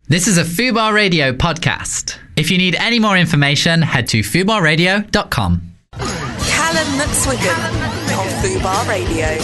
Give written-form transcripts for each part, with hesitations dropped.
This is a Fubar Radio podcast. If you need any more information, head to fubarradio.com. Callum McSwiggan on Fubar Radio.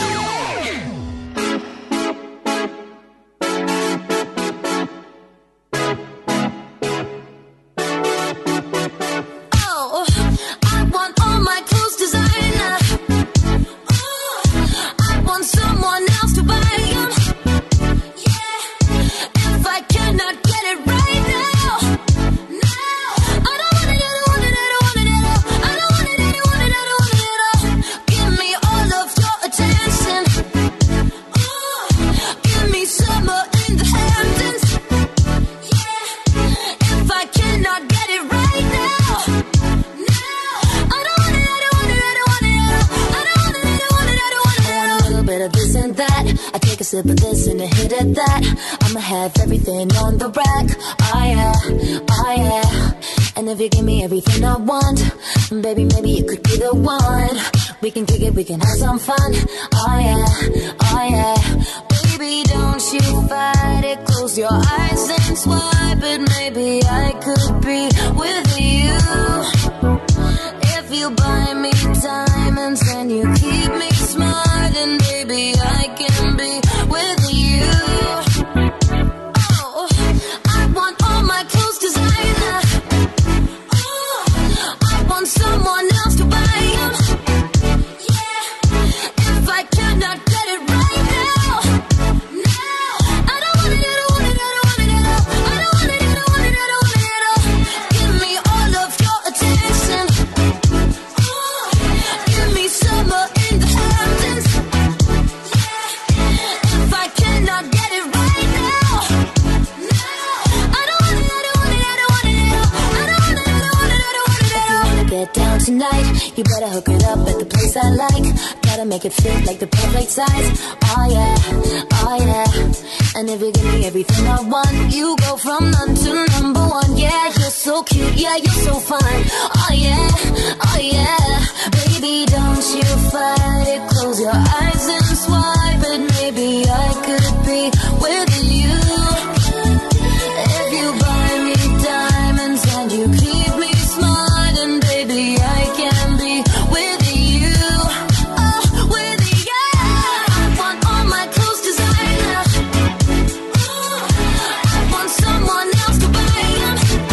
Sip of this and a hit at that. I'ma have everything on the rack. Oh yeah, oh yeah. And if you give me everything I want, baby, maybe you could be the one. We can kick it, we can have some fun. Oh yeah, oh yeah. Baby, don't you fight it. Close your eyes and swipe it. Maybe I could be with you. If you buy me diamonds and you keep me smiling, baby, I can be with you. Oh, I want all my clothes designer. Oh, I want someone else to buy them. Yeah, if I cannot get it right now, I don't want it, I don't want it, I don't want it at all. I don't want it, I don't want it, I don't want it at all. Give me all of your attention. Oh, give me summer in the Hamptons. Down tonight, you better hook it up at the place I like. Gotta make it fit like the perfect size. Oh yeah, oh yeah. And if you give me everything I want, you go from none to number one. Yeah, you're so cute, yeah, you're so fine. Oh yeah, oh yeah. Baby, don't you fight it. Close your eyes and swipe it. Maybe I could be with you. If you buy me diamonds and you keep me smiling, baby, I can be with you. Oh, with you. I want all my clothes designer. I want someone else to buy them.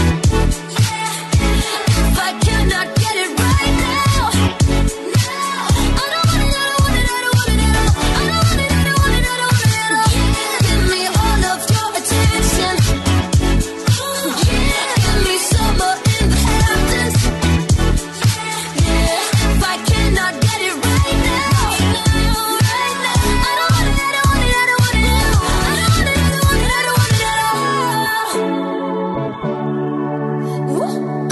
Yeah, if I cannot get it right now, I don't want it, I don't want it, I don't want it at all. I don't want it, I don't want it, I don't want it at all. Give me all of your attention. Give me summer in the Hamptons. If I cannot get it right now, I don't want it, I don't want it, I don't want it at all. I don't want it, I don't want it, I don't want it at all.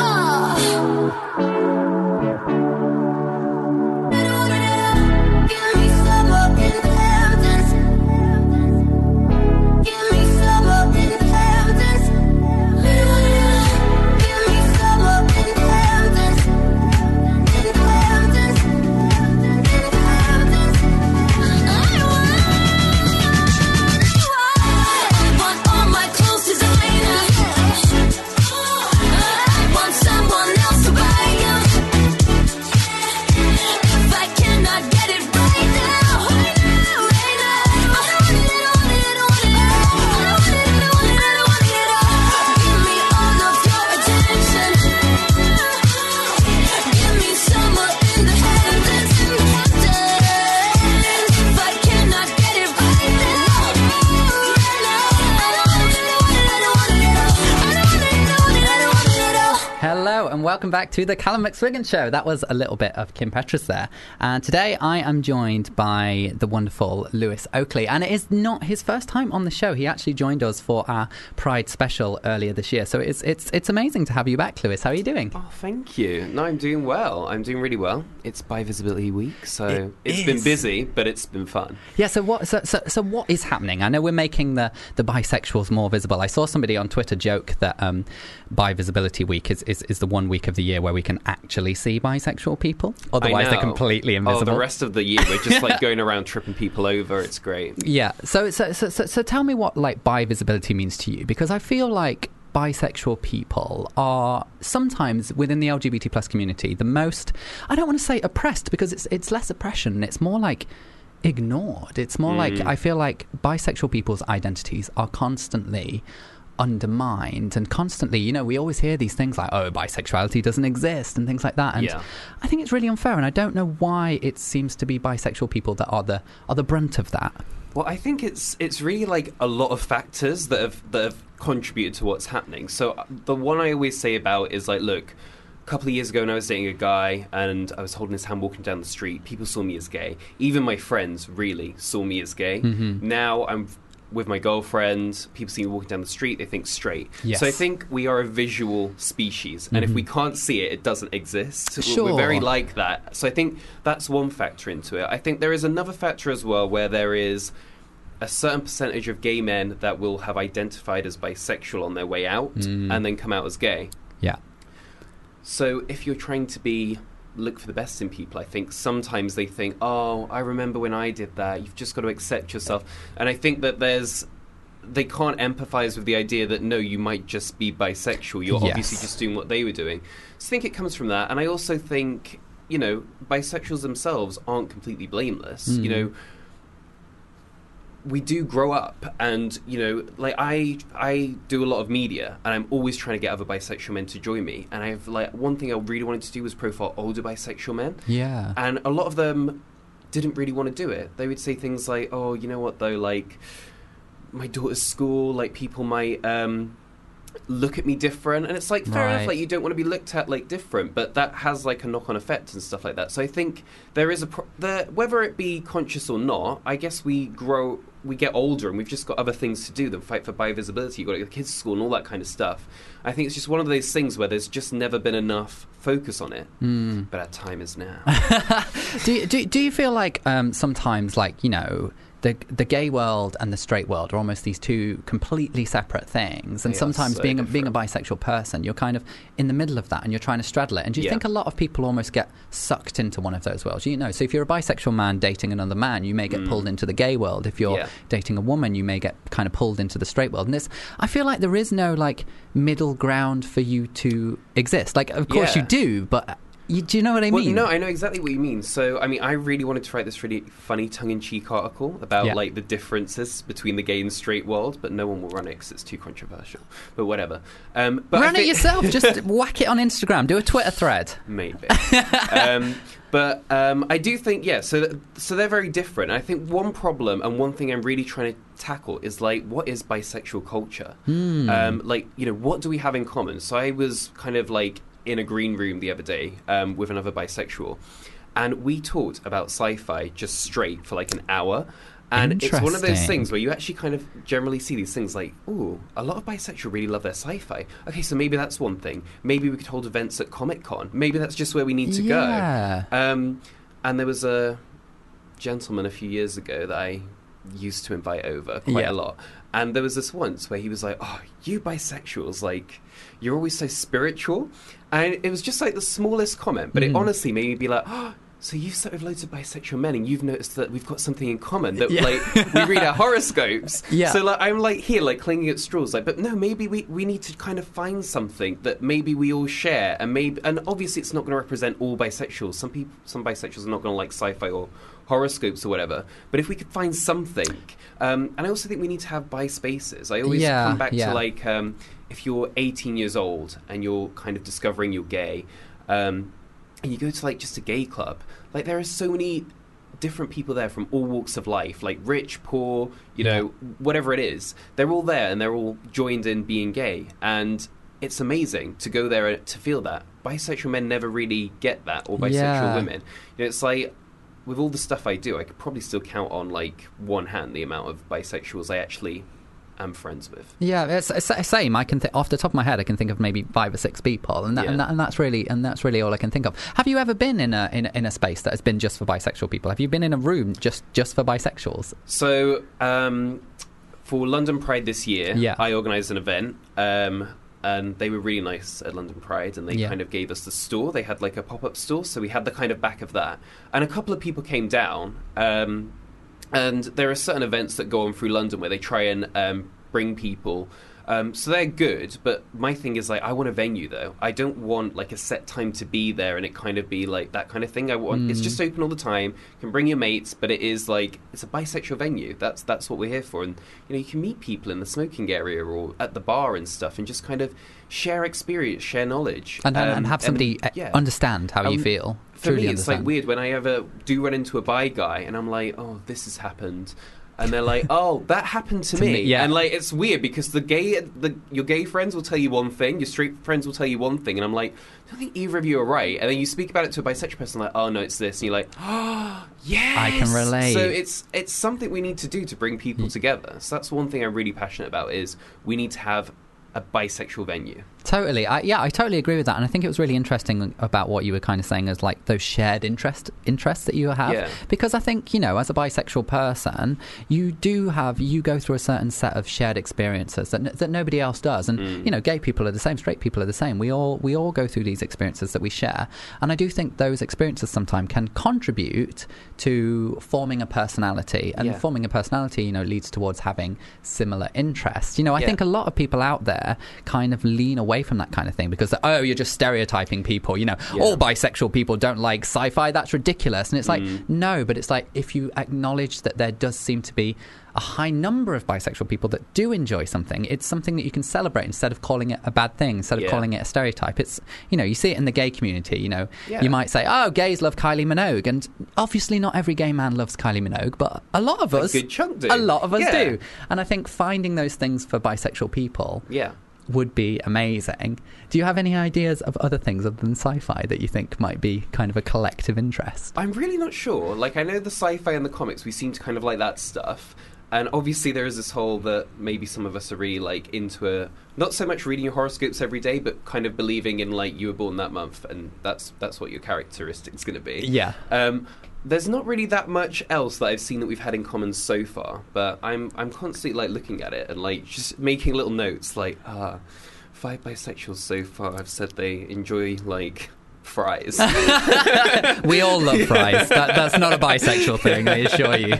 Give me summer in the Hamptons. Give me summer in the Hamptons. Give me summer in the Hamptons. In the Hamptons. In the Hamptons. I want all my clothes designer. I want someone else to buy them. If I cannot get it right now, right now, I don't want it, I don't want it, I don't want it, I don't want it, I don't want it, I don't want it at all. Give me all of your attention. Give me summer in the Hamptons. If I cannot get it right now, I don't want it, I don't want it, I don't want it at all. I don't want it, I don't want it, I don't want it at all. Hello and welcome back to the Callum McSwiggan Show. That was a little bit of Kim Petras there. And today I am joined by the wonderful Lewis Oakley. And it is not his first time on the show. He actually joined us for our Pride special earlier this year. So it's amazing to have you back, Lewis. How are you doing? Oh, thank you. No, I'm doing well. I'm doing really well. It's Bi Visibility Week, so it's is. been busy, but it's been fun. Yeah, so what is happening? I know we're making the bisexuals more visible. I saw somebody on Twitter joke that Bi Visibility Week is the one week week of the year where we can actually see bisexual people. Otherwise, I they're know. completely invisible. Oh, the rest of the year we're just like going around tripping people over. It's great. Yeah. So tell me what like bi visibility means to you, because I feel like bisexual people are sometimes within the LGBT plus community the most, I don't want to say oppressed, because it's less oppression. It's more like ignored. It's more like, I feel like bisexual people's identities are constantly undermined, and constantly, you know, we always hear these things like, oh, bisexuality doesn't exist and things like that, and I think it's really unfair, and I don't know why it seems to be bisexual people that are the brunt of that. Well, I think it's really like a lot of factors that have contributed to what's happening. So the one I always say about is like, look, a couple of years ago when I was dating a guy and I was holding his hand walking down the street, people saw me as gay. Even my friends really saw me as gay. Now I'm with my girlfriend, people see me walking down the street, they think straight. Yes. So I think we are a visual species, and if we can't see it, it doesn't exist. Sure. We're very like that. So I think that's one factor into it. I think there is another factor as well, where there is a certain percentage of gay men that will have identified as bisexual on their way out and then come out as gay. Yeah. So if you're trying to look for the best in people, I think sometimes they think, oh, I remember when I did that. You've just got to accept yourself. And I think that they can't empathize with the idea that, no, you might just be bisexual. You're obviously just doing what they were doing. So I think it comes from that. And I also think, you know, bisexuals themselves aren't completely blameless. You know, we do grow up, and, you know, like I do a lot of media, and I'm always trying to get other bisexual men to join me. And I have, like, one thing I really wanted to do was profile older bisexual men. Yeah. And a lot of them didn't really want to do it. They would say things like, oh, you know what, though, like, my daughter's school, like, people might look at me different. And it's like, fair enough, like, you don't want to be looked at like different, but that has like a knock-on effect and stuff like that. So I think there is whether it be conscious or not, I guess we get older and we've just got other things to do than fight for bi-visibility. You've got to go to kids' school and all that kind of stuff. I think it's just one of those things where there's just never been enough focus on it. But our time is now. Do you feel like sometimes, like, you know, the gay world and the straight world are almost these two completely separate things, and sometimes being a bisexual person, you're kind of in the middle of that and you're trying to straddle it. And do you think a lot of people almost get sucked into one of those worlds? You know, so if you're a bisexual man dating another man, you may get pulled into the gay world. If you're dating a woman, you may get kind of pulled into the straight world. And I feel like there is no like middle ground for you to exist. Like, of course you do, but do you know what I mean? No, I know exactly what you mean. So, I mean, I really wanted to write this really funny tongue-in-cheek article about, like, the differences between the gay and straight world, but no one will run it because it's too controversial. But whatever. But run it yourself. Just whack it on Instagram. Do a Twitter thread. Maybe. But I do think, so they're very different. And I think one problem and one thing I'm really trying to tackle is, like, what is bisexual culture? Like, you know, what do we have in common? So I was kind of, like, in a green room the other day with another bisexual, and we talked about sci-fi just straight for like an hour. And it's one of those things where you actually kind of generally see these things like, ooh, a lot of bisexual really love their sci-fi. Okay, so maybe that's one thing. Maybe we could hold events at Comic-Con. Maybe that's just where we need to go. And there was a gentleman a few years ago that I used to invite over quite a lot. And there was this once where he was like, oh, you bisexuals, like, you're always so spiritual. And it was just like the smallest comment, but it honestly made me be like, oh, so you've sat with loads of bisexual men and you've noticed that we've got something in common, that like we read our horoscopes. So like I'm like here like clinging at straws, like, but no, maybe we need to kind of find something that maybe we all share, and obviously it's not going to represent all bisexuals. Some bisexuals are not going to like sci-fi or horoscopes or whatever, but if we could find something, and I also think we need to have bi spaces. I always come back to like if you're 18 years old and you're kind of discovering you're gay, and you go to like just a gay club, like there are so many different people there from all walks of life, like rich, poor, you know, whatever it is, they're all there and they're all joined in being gay, and it's amazing to go there to feel that. Bisexual men never really get that, or bisexual women. You know, it's like, with all the stuff I do, I could probably still count on like one hand the amount of bisexuals I actually am friends with. Yeah, it's same. I can off the top of my head, I can think of maybe 5 or 6 people, and that's really all I can think of. Have you ever been in a space that has been just for bisexual people? Have you been in a room just for bisexuals? So for London Pride this year, I organised an event and they were really nice at London Pride, and they kind of gave us the store. They had like a pop-up store, so we had the kind of back of that. And a couple of people came down, and there are certain events that go on through London where they try and bring people. So they're good, but my thing is, like, I want a venue, though. I don't want, like, a set time to be there and it kind of be, like, that kind of thing. I want it's just open all the time. You can bring your mates, but it is, like, it's a bisexual venue. That's what we're here for. And, you know, you can meet people in the smoking area or at the bar and stuff and just kind of share experience, share knowledge. And have somebody understand how you feel. For me, it's, like, weird when I ever do run into a bi guy and I'm like, oh, this has happened. And they're like, oh, that happened to me. Yeah. And, like, it's weird because your gay friends will tell you one thing, your straight friends will tell you one thing, and I'm like, I don't think either of you are right. And then you speak about it to a bisexual person, like, oh, no, it's this. And you're like, oh, yes! I can relate. So it's something we need to do to bring people together. So that's one thing I'm really passionate about is we need to have a bisexual venue. Totally. I totally agree with that. And I think it was really interesting about what you were kind of saying as like those shared interests that you have. Yeah. Because I think, you know, as a bisexual person, you go through a certain set of shared experiences that nobody else does. And, you know, gay people are the same, straight people are the same. We all go through these experiences that we share. And I do think those experiences sometimes can contribute to forming a personality. And forming a personality, you know, leads towards having similar interests. You know, I think a lot of people out there kind of lean away from that kind of thing because you're just stereotyping people, you know, all bisexual people don't like sci-fi, that's ridiculous. And it's like, no, but it's like if you acknowledge that there does seem to be a high number of bisexual people that do enjoy something, it's something that you can celebrate instead of calling it a bad thing, instead of calling it a stereotype. It's, you know, you see it in the gay community, you know, you might say, oh, gays love Kylie Minogue, and obviously not every gay man loves Kylie Minogue, but a lot of us, a good chunk do. A lot of us do. And I think finding those things for bisexual people would be amazing. Do you have any ideas of other things other than sci-fi that you think might be kind of a collective interest? I'm really not sure. Like, I know the sci-fi and the comics, we seem to kind of like that stuff. And obviously there is this whole that maybe some of us are really, like, into not so much reading your horoscopes every day, but kind of believing in, like, you were born that month, and that's what your characteristic's going to be. Yeah. There's not really that much else that I've seen that we've had in common so far, but I'm constantly, like, looking at it and, like, just making little notes, like, 5 bisexuals so far have said they enjoy, like, fries. We all love fries. That's not a bisexual thing, I assure you.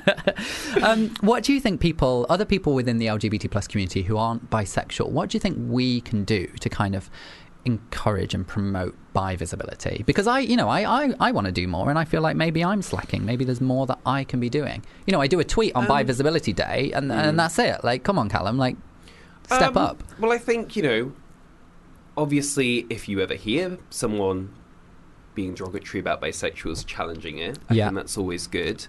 What do you think other people within the LGBT plus community who aren't bisexual, what do you think we can do to kind of encourage and promote bi visibility? Because I want to do more, and I feel like maybe I'm slacking. Maybe there's more that I can be doing. You know, I do a tweet on Bi Visibility Day, and that's it. Like, come on, Callum, like, step up. Well, I think, you know, obviously, if you ever hear someone being derogatory about bisexuals, challenging it, I think that's always good.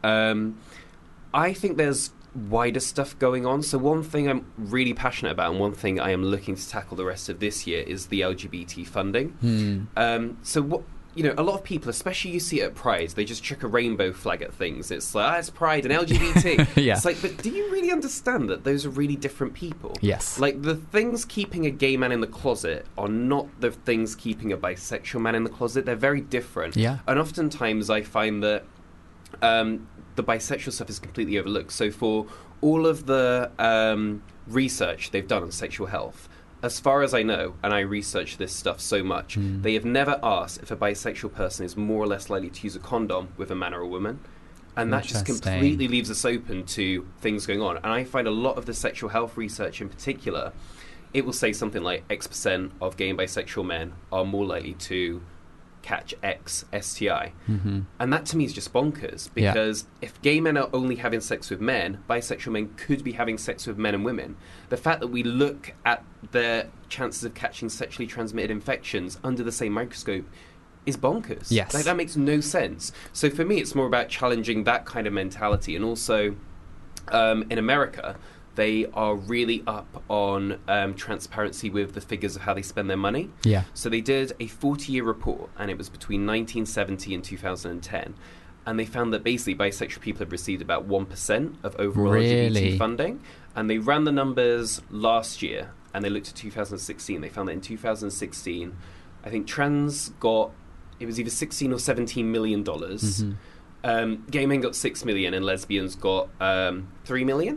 I think there's wider stuff going on. So one thing I'm really passionate about, and one thing I am looking to tackle the rest of this year, is the LGBT funding. So what, you know, a lot of people, especially you see it at Pride, they just chuck a rainbow flag at things. It's like, it's Pride and LGBT. It's like, but do you really understand that those are really different people? Yes. Like, the things keeping a gay man in the closet are not the things keeping a bisexual man in the closet. They're very different. Yeah. And oftentimes I find that the bisexual stuff is completely overlooked. So for all of the research they've done on sexual health, as far as I know, and I research this stuff so much, they have never asked if a bisexual person is more or less likely to use a condom with a man or a woman. And that just completely leaves us open to things going on. And I find a lot of the sexual health research in particular, it will say something like X% of gay and bisexual men are more likely to catch X STI. And that to me is just bonkers, because if gay men are only having sex with men, bisexual men could be having sex with men and women. The fact that we look at their chances of catching sexually transmitted infections under the same microscope is bonkers. Yes. Like, that makes no sense. So for me, it's more about challenging that kind of mentality. And also, in America, they are really up on transparency with the figures of how they spend their money. Yeah. So they did a 40-year report, and it was between 1970 and 2010. And they found that basically bisexual people have received about 1% of overall LGBT funding. And they ran the numbers last year, and they looked at 2016. They found that in 2016, I think trans got, it was either $16 or $17 million. Gay men got $6 million, and lesbians got $3 million. Yeah.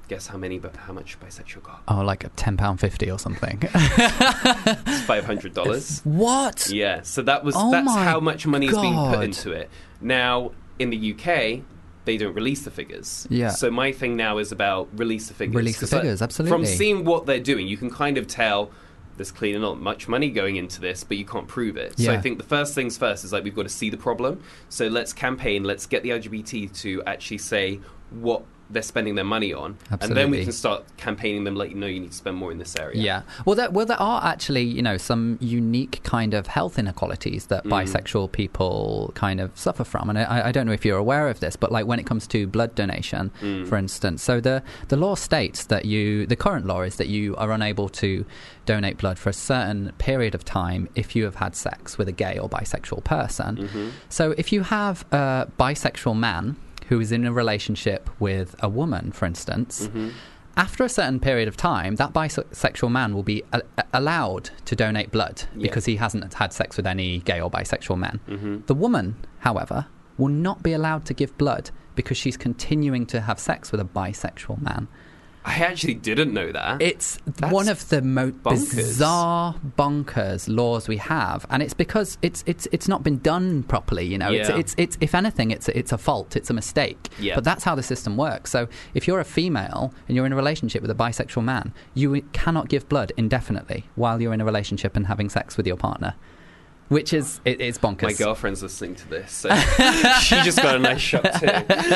Guess how much bisexual got? Oh, like £10.50 or something. It's $500. What? Yeah, so that's my how much money is being put God. into it. Now, in the UK, they don't release the figures. Yeah. So my thing now is about release the figures. Release the 'Cause, like, figures, absolutely. From seeing what they're doing, you can kind of tell there's clearly not much money going into this, but you can't prove it. So Yeah. I think the first things first is like we've got to see the problem. So let's campaign, let's get the LGBT to actually say what they're spending their money on, and then Absolutely. we can start campaigning them like, you need to spend more in this area. Yeah. Well, there are actually, some unique kind of health inequalities that bisexual people kind of suffer from. And I don't know if you're aware of this, but like when it comes to blood donation, for instance, so the law states that the current law is that you are unable to donate blood for a certain period of time if you have had sex with a gay or bisexual person. So if you have a bisexual man who is in a relationship with a woman, for instance, after a certain period of time, that bisexual man will be allowed to donate blood because he hasn't had sex with any gay or bisexual men. The woman, however, will not be allowed to give blood because she's continuing to have sex with a bisexual man. I actually didn't know that. It's That's one of the most bonkers. bizarre, bonkers laws we have, and it's because it's not been done properly. Yeah. It's if anything, it's a fault, it's a mistake. Yeah. But that's how the system works. So if you're a female and you're in a relationship with a bisexual man, you cannot give blood indefinitely while you're in a relationship and having sex with your partner. Which is it's bonkers. My girlfriend's listening to this, so she just got a nice shot too.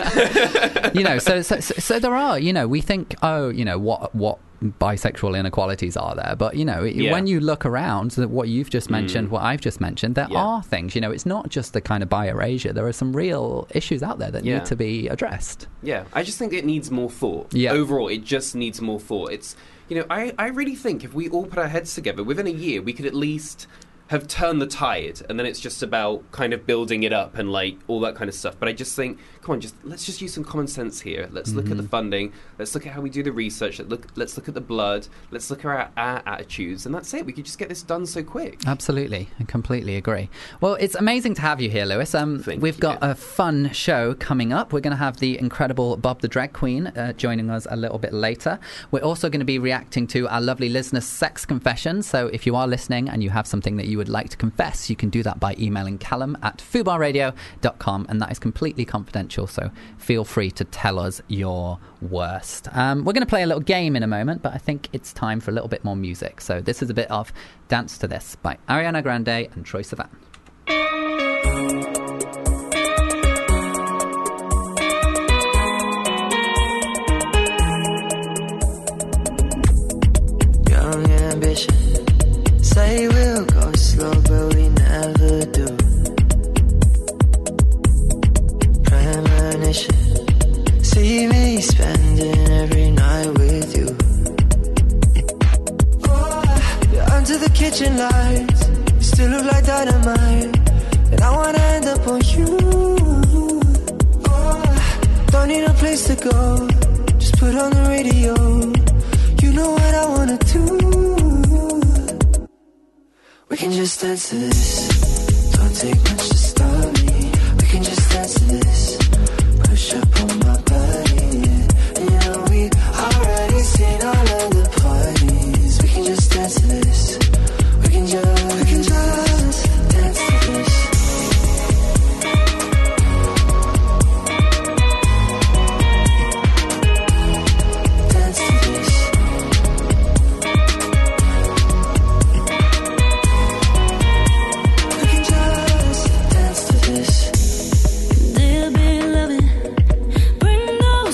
So there are, we think, what bisexual inequalities are there? But, when you look around, what you've just mentioned, what I've just mentioned, there are things, it's not just the kind of bi-erasure. There are some real issues out there that need to be addressed. Yeah, I just think it needs more thought. Yeah. Overall, it just needs more thought. It's, I really think if we all put our heads together, within a year, we could at least have turned the tide, and then it's just about kind of building it up and like all that kind of stuff. But I just think, come on, let's just use some common sense here. Let's look at the funding. Let's look at how we do the research. Let's look at the blood. Let's look at our attitudes, and that's it. We could just get this done so quick. Absolutely, I completely agree. Well, it's amazing to have you here, Lewis. We've got a fun show coming up. We're going to have the incredible Bob the Drag Queen joining us a little bit later. We're also going to be reacting to our lovely listener sex confessions. So if you are listening and you have something that you would like to confess, you can do that by emailing callum@fubarradio.com, and that is completely confidential, so feel free to tell us your worst. We're going to play a little game in a moment, but I think it's time for a little bit more music. So this is a bit of Dance to This by Ariana Grande and Troye Sivan. Young ambition, say we'll go slow, but we never do. Premonition, see me spending every night with you. You're under the kitchen lights, you still look like dynamite, and I wanna end up on you. Don't need a place to go, just put on the radio. You know what I wanna do. We can just dance to this. Don't take much to stop me. We can just dance to this. Push up on my body, yeah. And we already seen all of the parties. We can just dance to this. We can just dance to this. Dance to this. We can just dance to this. They'll be loving, bring the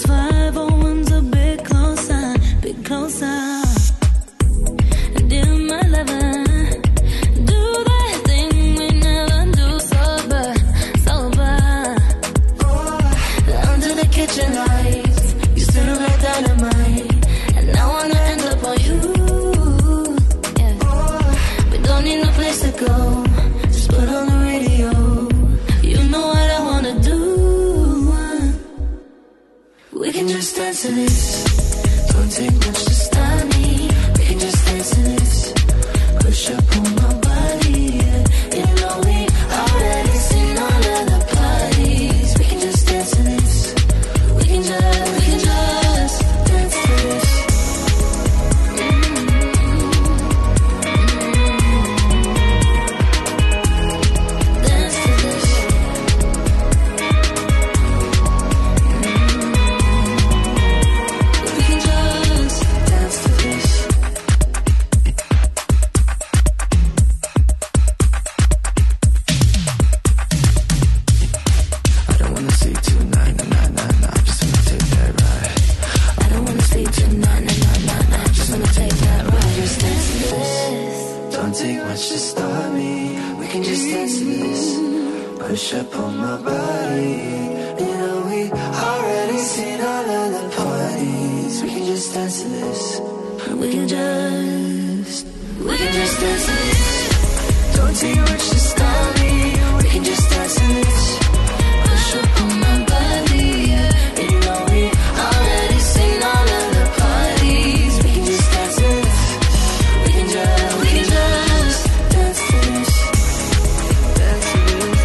Don't take much to start me. We can just dance to this. Push up on my body. You know we already seen all of the parties. We can just dance to this. We can just dance to this. Don't take much to start me. We can just dance to this. Push up on my body. Yeah. And you know we already seen all of the parties. We can just dance to this. We can just dance to this. Dance to this.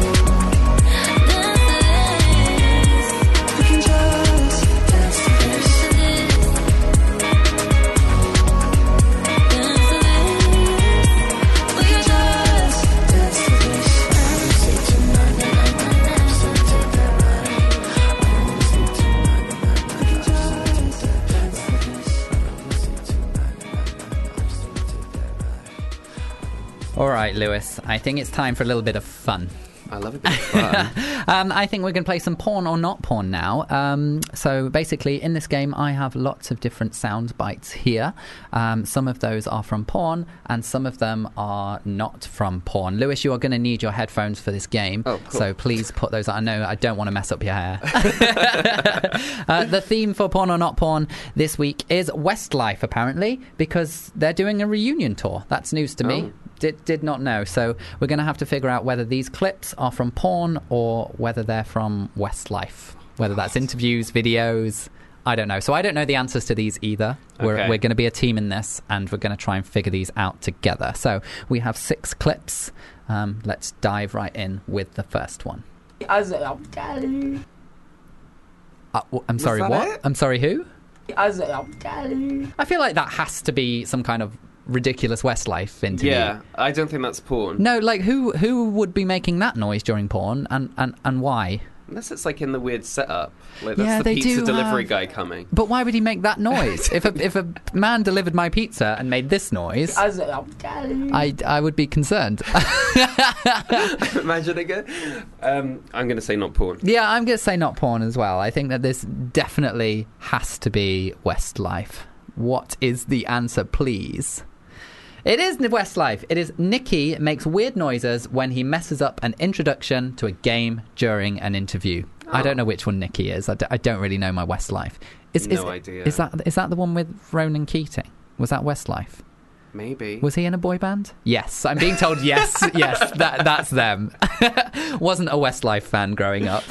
We can just dance to this. We can just dance to this. Say tonight, I so take that ride. Say tonight, we can just dance to this. Say tonight, so take that ride. All right, Lewis, I think it's time for a little bit of fun. I love a bit of fun. I think we're going to play some porn or not porn now. So basically, in this game, I have lots of different sound bites here. Some of those are from porn, and some of them are not from porn. Lewis, you are going to need your headphones for this game. Oh, cool. So please put those on. I know I don't want to mess up your hair. The theme for porn or not porn this week is Westlife, apparently, because they're doing a reunion tour. That's news to me. Oh. Did not know. So we're going to have to figure out whether these clips are from porn or whether they're from Westlife. Whether that's interviews, videos, I don't know. So I don't know the answers to these either. We're Okay. going to be a team in this, and we're going to try and figure these out together. So we have 6 clips. Let's dive right in with the first one. I'm sorry, that what? it? I'm sorry, who? I feel like that has to be some kind of ridiculous Westlife interview. Yeah, I don't think that's porn. No, like who would be making that noise during porn, and why? Unless it's like in the weird setup. Like that's Yeah, the they pizza do delivery have- guy coming. But why would he make that noise? if a man delivered my pizza and made this noise, I would be concerned. Imagine again. I'm going to say not porn. Yeah, I'm going to say not porn as well. I think that this definitely has to be Westlife. What is the answer, please? It is Westlife. It is Nicky makes weird noises when he messes up an introduction to a game during an interview. I don't know which one Nicky is. I don't really know my Westlife. No idea. Is that the one with Ronan Keating? Was that Westlife? Maybe. Was he in a boy band? Yes, I'm being told yes. Yes, that's them. Wasn't a Westlife fan growing up.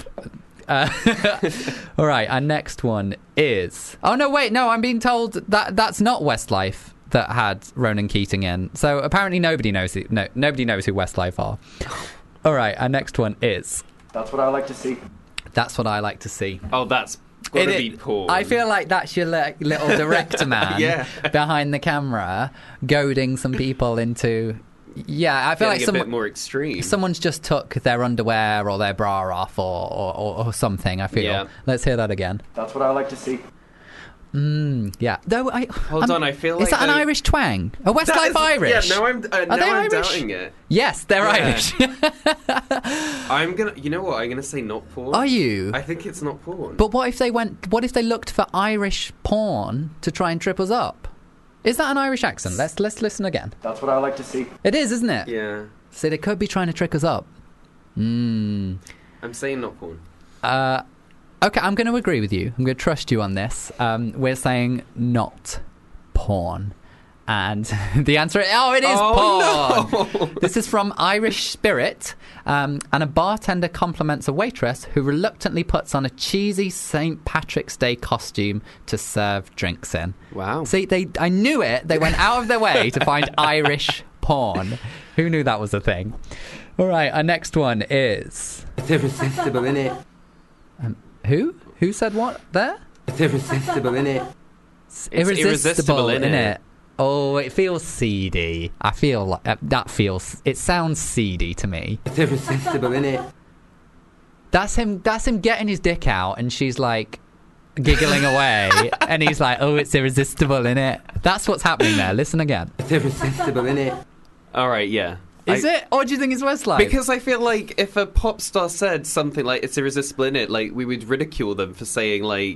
All right, our next one is... Oh, no, wait, no, I'm being told that's not Westlife that had Ronan Keating in. So apparently nobody knows who Westlife are. All right, our next one is... That's what I like to see. That's what I like to see. Oh, that's got to It- be porn. I feel like that's your little director man Yeah. behind the camera, goading some people into... Yeah, I feel Getting like a bit more extreme. someone's just took their underwear or their bra off or something, I feel. Yeah. Let's hear that again. That's what I like to see. Yeah. Though Hold on, I feel like... Is that an though- Irish twang? A Westlife Irish? Yeah, now I'm they I'm Irish? doubting it. Yes, they're Yeah. Irish. I'm gonna... You know what? I'm going to say not porn. Are you? I think it's not porn. But what if they looked for Irish porn to try and trip us up? Is that an Irish accent? Let's listen again. That's what I like to see. It is, isn't it? Yeah. So they could be trying to trick us up. I'm saying not porn. Okay, I'm going to agree with you. I'm going to trust you on this. We're saying not porn. And the answer is, it is porn! No. This is from Irish Spirit. And a bartender compliments a waitress who reluctantly puts on a cheesy St. Patrick's Day costume to serve drinks in. Wow. See, I knew it. They went out of their way to find Irish porn. Who knew that was a thing? All right, our next one is... It's irresistible, innit? Who? Who said what there? It's irresistible, innit? It's irresistible, innit? innit? Oh, it feels seedy. I feel like it sounds seedy to me. It's irresistible, innit? That's him getting his dick out and she's like giggling away and he's like, oh, it's irresistible, innit? That's what's happening there. Listen again. It's irresistible, innit? All right, yeah. Is it? Or do you think it's Westlife? Because I feel like if a pop star said something like "it's irresistible," in it, like we would ridicule them for saying like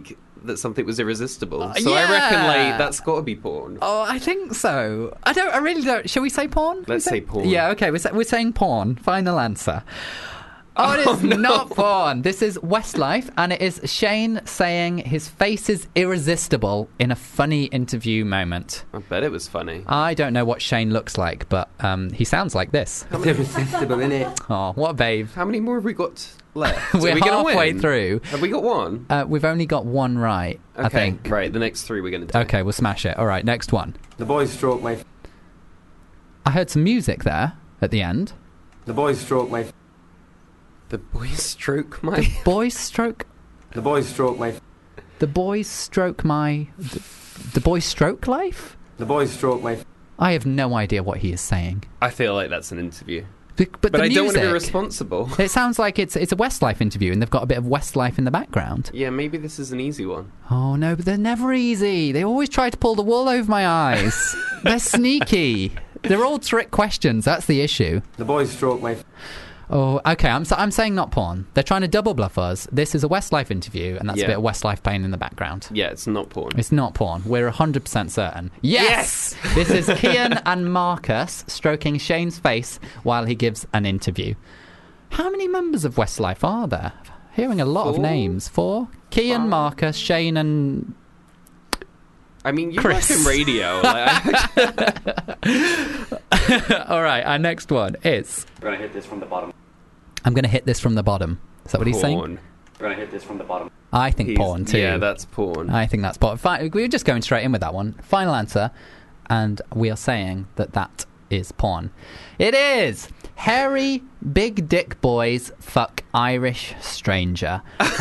that something was irresistible. So I yeah. reckon like that's got to be porn. Oh, I think so. I really don't. Shall we say porn? Let's say porn. Yeah, okay. We're saying porn. Final answer. Oh, it is not porn. This is Westlife, and it is Shane saying his face is irresistible in a funny interview moment. I bet it was funny. I don't know what Shane looks like, but he sounds like this. It's irresistible, innit? Oh, what a babe. How many more have we got left? We're Are we gonna halfway win? through. Have we got one? We've only got one right, I Okay, think. right. The next three we're going to do. Okay, we'll smash it. All right, next one. The boys stroke my... I heard some music there at the end. The boys stroke my... The boys stroke my... Boys stroke... The boys stroke my... The boys stroke my... The boys stroke life? The boys stroke my... I have no idea what he is saying. I feel like that's an interview. But But the I don't want to be music- responsible. It sounds like it's a Westlife interview, and they've got a bit of Westlife in the background. Yeah, maybe this is an easy one. Oh no, but they're never easy. They always try to pull the wool over my eyes. They're sneaky. They're all trick questions. That's the issue. The boys stroke my... Oh, okay. I'm saying not porn. They're trying to double bluff us. This is a Westlife interview, and that's a Yeah. bit of Westlife playing in the background. Yeah, it's not porn. It's not porn. We're 100% certain. Yes! This is Kian and Marcus stroking Shane's face while he gives an interview. How many members of Westlife are there? Hearing a lot of 4? names. 4? Kian, 5? Marcus, Shane, and... I mean, you Chris. work in radio. Like, All right, our next one is... We're gonna hit this from the bottom. I'm going to hit this from the bottom. Is that what he's saying? porn. We're gonna hit this from the bottom. I think He's- porn, too. Yeah, that's porn. I think that's porn. We're just going straight in with that one. Final answer, and we are saying that is porn. It is! Hairy, big dick boys fuck Irish stranger.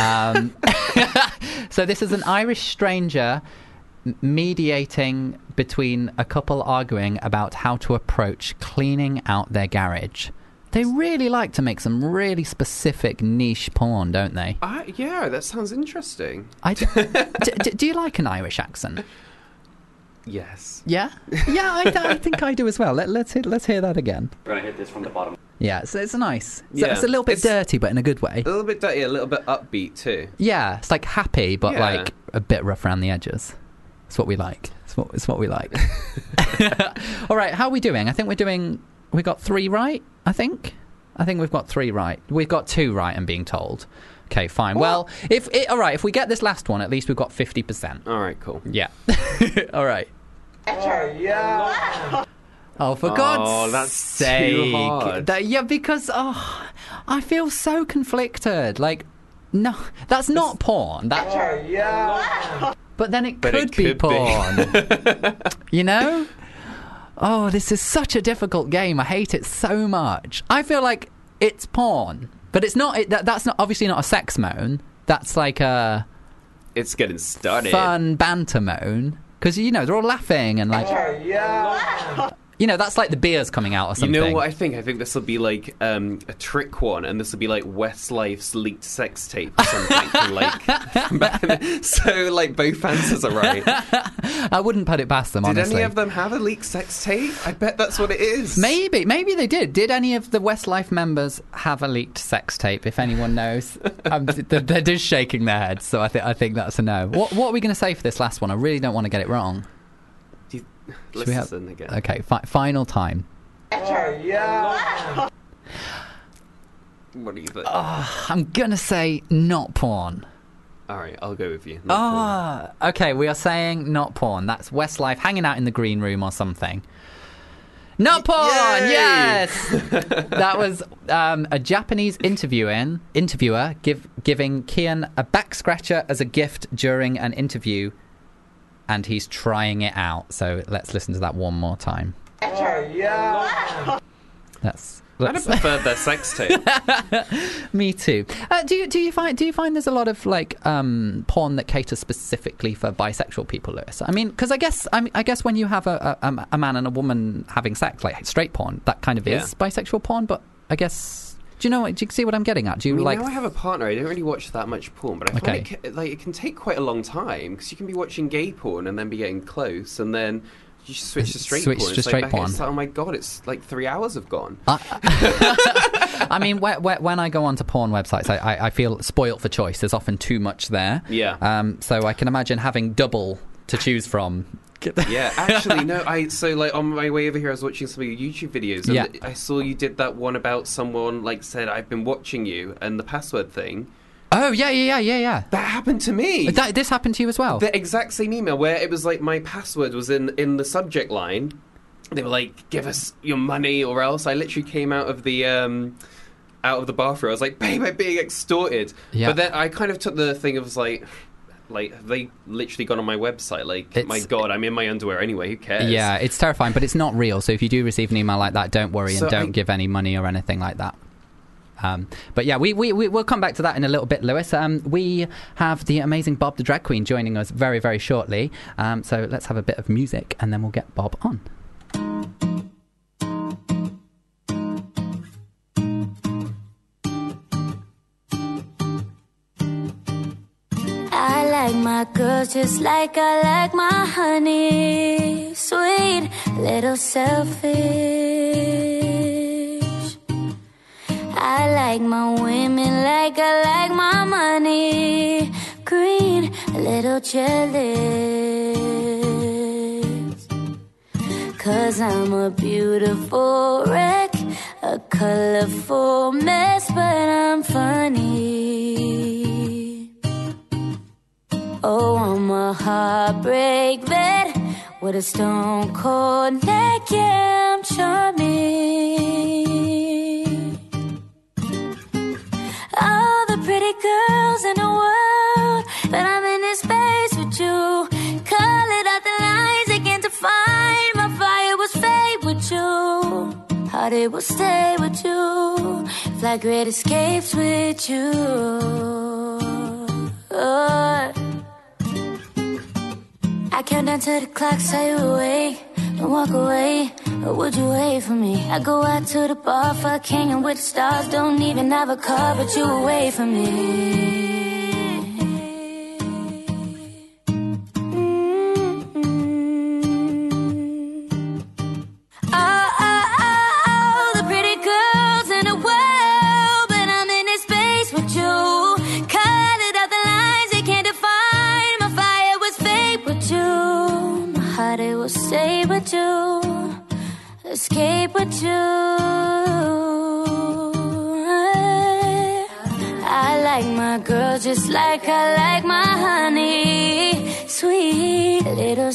So this is an Irish stranger mediating between a couple arguing about how to approach cleaning out their garage. They really like to make some really specific niche porn, don't they? Yeah, that sounds interesting. Do you like an Irish accent? Yes. Yeah, yeah, I think I do as well. Let's hear that again. We're gonna hit this from the bottom. Yeah, so it's nice. So Yeah. it's a little bit It's- dirty, but in a good way. A little bit dirty, a little bit upbeat too. Yeah, it's like happy, but Yeah. like a bit rough around the edges. It's what we like. It's what we like. All right, how are we doing? I think we got 3 right. I think we've got 3 right. We've got 2 right. I'm being told. Okay, fine. Well, if we get this last one, at least we've got 50%. All right, cool. Yeah. All right. Oh, for God's that's sake. too hard. Because I feel so conflicted. Like, no, that's not porn. But then it But could it be could be. porn. You know? Oh, this is such a difficult game. I hate it so much. I feel like it's porn, but it's not. That's not obviously not a sex moan. That's like a It's getting started. fun banter moan, because they're all laughing and like that's like the beers coming out or You something. know what I think? I think this will be like a trick one, and this will be like Westlife's leaked sex tape or something. So like both answers are right. I wouldn't put it past them. Did honestly, any of them have a leaked sex tape? I bet that's what it is. Maybe they did. Did any of the Westlife members have a leaked sex tape? If anyone knows, they're just shaking their heads. So I think that's a no. What are we going to say for this last one? I really don't want to get it wrong. Let's we have- listen again. Okay, final time. What do you think? I'm gonna say not porn. All right, I'll go with you. Not Okay, we are saying not porn. That's Westlife hanging out in the green room or something. Not porn! Yay! Yes! That was a Japanese interviewer giving Kian a back scratcher as a gift during an interview, and he's trying it out. So let's listen to that one more time. I'd have preferred their sex tape. Me too. Do you find there's a lot of like porn that caters specifically for bisexual people, Lewis? I mean, because I guess when you have a man and a woman having sex, like straight porn, that kind of is bisexual porn. But I guess do you see what I'm getting at? Do you like? Now I have a partner. I don't really watch that much porn, but I find Okay. it can take quite a long time because you can be watching gay porn and then be getting close, and then you switch to straight porn. Switch to It's straight like, porn. It's like, oh my god, it's like 3 hours have gone. I mean, when I go onto porn websites, I feel spoilt for choice. There's often too much there. Yeah. So I can imagine having double to choose from. Yeah, actually, no. On my way over here, I was watching some of your YouTube videos, and Yeah. I saw you did that one about someone said, "I've been watching you," and the password thing. Oh yeah. That happened to me. This happened to you as well. The exact same email where it was my password was in the subject line. They were like, "Give us your money or else." I literally came out of the bathroom. I was like, "Babe, I'm being extorted." Yeah. But then I kind of took the thing of have they literally gone on my website? My God, I'm in my underwear anyway. Who cares? Yeah, it's terrifying, but it's not real. So if you do receive an email like that, don't worry and don't give any money or anything like that. But yeah, we'll come back to that in a little bit, Lewis. We have the amazing Bob the Drag Queen joining us very, very shortly. So let's have a bit of music and then we'll get Bob on. I like my girls just like I like my honey. Sweet, little selfish. I like my women like I like my money. Green, a little jealous. 'Cause I'm a beautiful wreck, a colorful mess, but I'm funny. Oh, I'm a heartbreak vet with a stone cold neck, yeah, I'm charming. All the pretty girls in the world, but I'm in this space with you. Call it out the lines they can't define. My fire was fade with you. Heart it will stay with you. Fly great escapes with you. I count down to the clock, say you away. Don't walk away, or would you wait for me? I go out to the bar, fuck hanging with the stars. Don't even have a car, but you away from me. Oh, the pretty girls in the world, but I'm in this space with you. Cut it out the lines they can't define. My fire was fake with you. My heart it will stay with you. Escape with you. I like my girls just like I like my honey. Sweet, little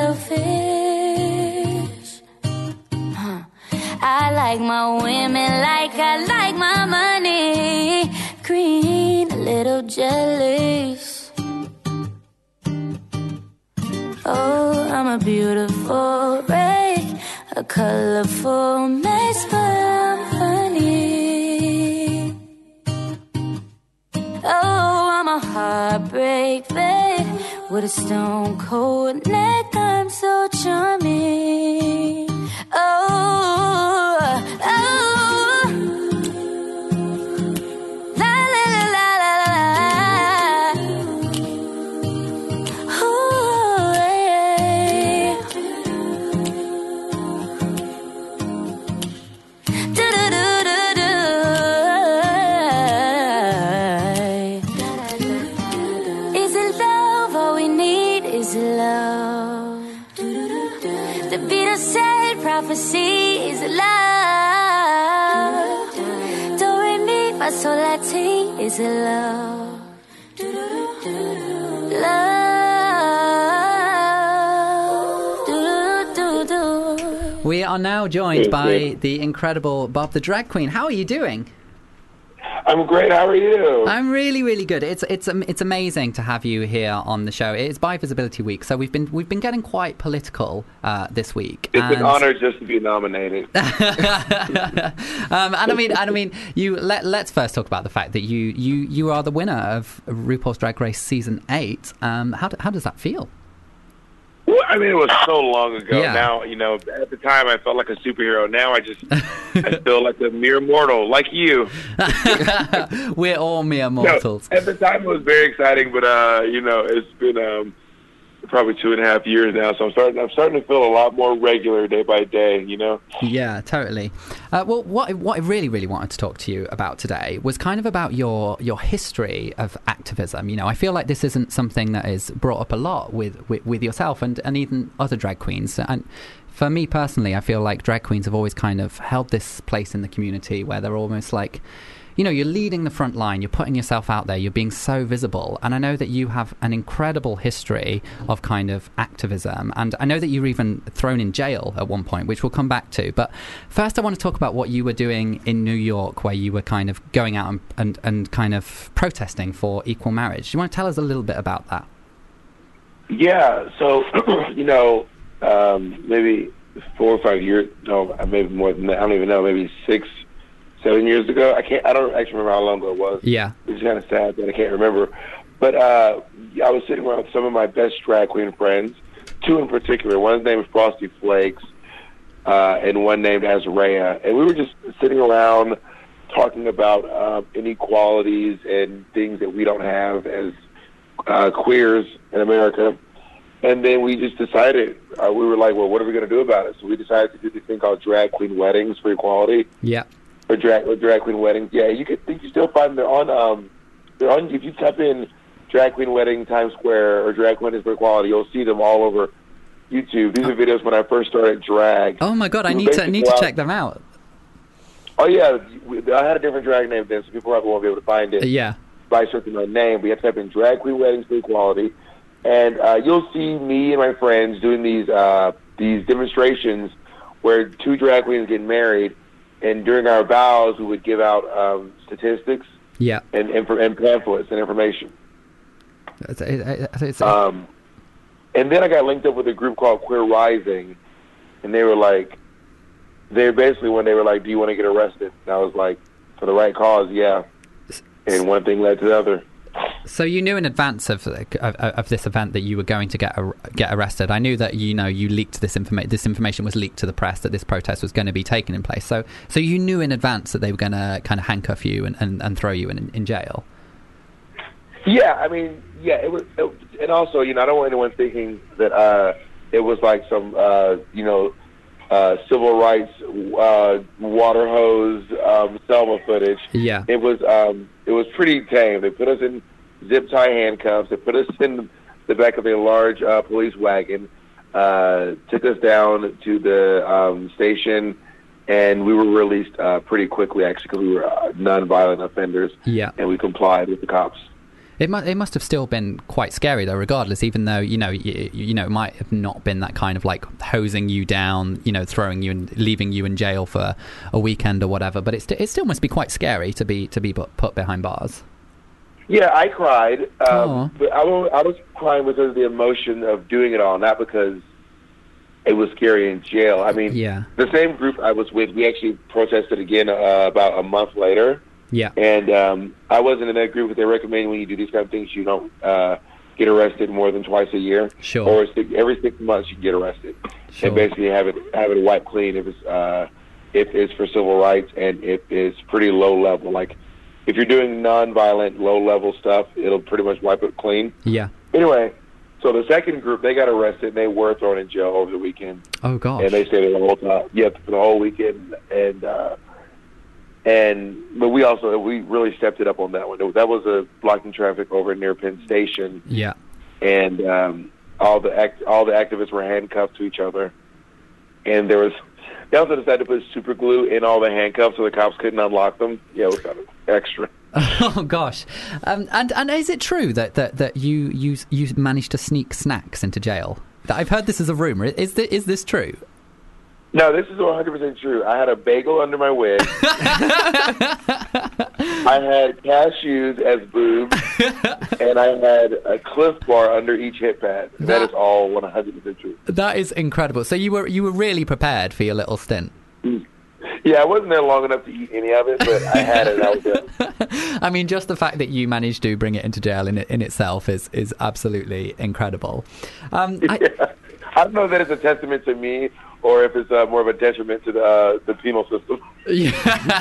selfish. I like my women like I like my money. Green, a little jealous. Oh, I'm a beautiful wreck, a colorful mess, but I'm funny. Oh, I'm a heartbreak vet with a stone cold neck, I'm so charming. Oh, oh, la la la la la la. Ooh, yeah. Do do do do do. Is it love? All we need is love. The Beatles said prophecy is love. Do re mi fa sol la ti is love. Love. Do do do. We are now joined by the incredible Bob the Drag Queen. How are you doing? I'm great. How are you? I'm really, really good. It's amazing to have you here on the show. It's Bi Visibility Week, so we've been getting quite political this week. It's an honor just to be nominated. And I mean, let's first talk about the fact that you are the winner of RuPaul's Drag Race season 8. How does that feel? Well, I mean, it was so long ago. Yeah. Now, at the time I felt like a superhero. Now I feel like a mere mortal, like you. We're all mere mortals. No, at the time it was very exciting, but it's been probably 2.5 years now. So I'm starting to feel a lot more regular day by day. You know. Yeah, totally. Well, what I really, really wanted to talk to you about today was kind of about your history of activism. You know, I feel like this isn't something that is brought up a lot with yourself and even other drag queens. And for me personally, I feel like drag queens have always kind of held this place in the community where they're almost like, you know, you're leading the front line, you're putting yourself out there, you're being so visible. And I know that you have an incredible history of kind of activism. And I know that you were even thrown in jail at one point, which we'll come back to. But first, I want to talk about what you were doing in New York, where you were kind of going out and kind of protesting for equal marriage. Do you want to tell us a little bit about that? Yeah. So, you know, maybe 4 or 5 years, no, maybe more than that. I don't even know, maybe 6-7 years ago. I don't actually remember how long ago it was. Yeah. It's kind of sad that I can't remember. But I was sitting around with some of my best drag queen friends, two in particular. One's name is Frosty Flakes, and one named Azarea. And we were just sitting around talking about inequalities and things that we don't have as queers in America. And then we just decided, we were like, well, what are we going to do about it? So we decided to do this thing called Drag Queen Weddings for Equality. Yeah. Or drag queen weddings. Yeah, you can still find them on if you type in drag queen wedding Times Square or drag weddings for equality, you'll see them all over YouTube. These are videos when I first started drag. Oh my God, I need to check them out. Oh yeah, I had a different drag name then, so people probably won't be able to find it. Yeah. By searching my name, but you have to type in drag queen weddings for equality, and you'll see me and my friends doing these demonstrations where two drag queens get married. And during our vows, we would give out statistics, yeah, and pamphlets and information. And then I got linked up with a group called Queer Rising, and they were like, basically when they were like, "Do you want to get arrested?" And I was like, "For the right cause, yeah." And one thing led to the other. So you knew in advance of this event that you were going to get arrested. I knew that you leaked this information. This information was leaked to the press that this protest was going to be taken in place. So you knew in advance that they were going to kind of handcuff you and throw you in jail. Yeah, I mean, yeah, it was, and also, I don't want anyone thinking that it was like some civil rights water hose Selma footage. Yeah, it was pretty tame. They put us in zip tie handcuffs. They put us in the back of a large police wagon, took us down to the station, and we were released pretty quickly, actually, because we were non-violent offenders. Yeah, and we complied with the cops. It must have still been quite scary, though, regardless, even though, it might have not been that kind of like hosing you down, throwing you and leaving you in jail for a weekend or whatever. But it still must be quite scary to be put behind bars. Yeah, I cried. But I was crying because of the emotion of doing it all, not because it was scary in jail. I mean, yeah. The same group I was with, we actually protested again about a month later. Yeah, and I wasn't in that group, but they recommend when you do these kind of things, you don't get arrested more than twice a year. Sure. Or every 6 months you can get arrested, sure. And basically have it wiped clean if it's for civil rights and if it's pretty low level. Like if you're doing non-violent, low level stuff, it'll pretty much wipe it clean. Yeah. Anyway, so the second group, they got arrested and they were thrown in jail over the weekend. Oh gosh. And they stayed there the whole time. Yeah, for the whole weekend but we really stepped it up on that one. That was a blocking traffic over near Penn Station. Yeah, and all the activists were handcuffed to each other, and they also decided to put super glue in all the handcuffs so the cops couldn't unlock them. Yeah, it was kind of extra. Oh gosh, and is it true that you managed to sneak snacks into jail? I've heard this as a rumor. Is this true? No, this is 100% true. I had a bagel under my wig. I had cashews as boobs, and I had a Cliff Bar under each hip pad. That is all 100% true. That is incredible. So you were really prepared for your little stint. Yeah, I wasn't there long enough to eat any of it, but I had it. And I was good. I mean, just the fact that you managed to bring it into jail in itself is absolutely incredible. I don't know that it's a testament to me or if it's more of a detriment to the penal system.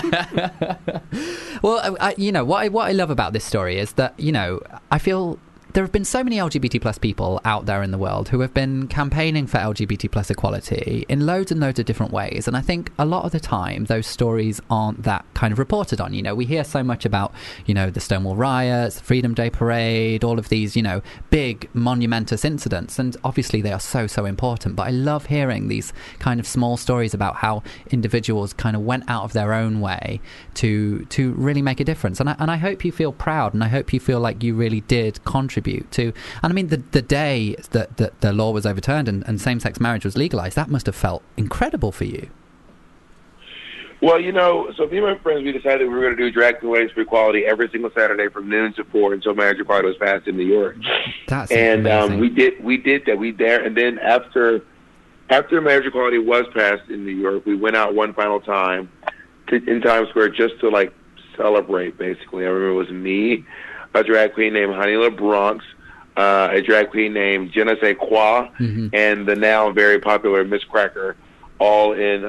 Yeah. Well, what I love about this story is that, I feel there have been so many LGBT plus people out there in the world who have been campaigning for LGBT plus equality in loads and loads of different ways. And I think a lot of the time those stories aren't that kind of reported on. You know, we hear so much about, you know, the Stonewall riots, the Freedom Day parade, all of these, you know, big monumentous incidents. And obviously they are so, so important. But I love hearing these kind of small stories about how individuals kind of went out of their own way to really make a difference. And I hope you feel proud, and I hope you feel like you really did contribute to, and I mean the day that the law was overturned and same-sex marriage was legalized, that must have felt incredible for you. Well, you know, so me and my friends, we decided we were going to do Drag Queen Weddings for Equality every single Saturday from noon to 4 until marriage equality was passed in New York. That's and amazing. we did that. We there, and then after marriage equality was passed in New York, we went out one final time in Times Square just to like celebrate. Basically, I remember it was me, a drag queen named Honey LaBronx, a drag queen named Je ne sais quoi, and the now very popular Miss Cracker, all in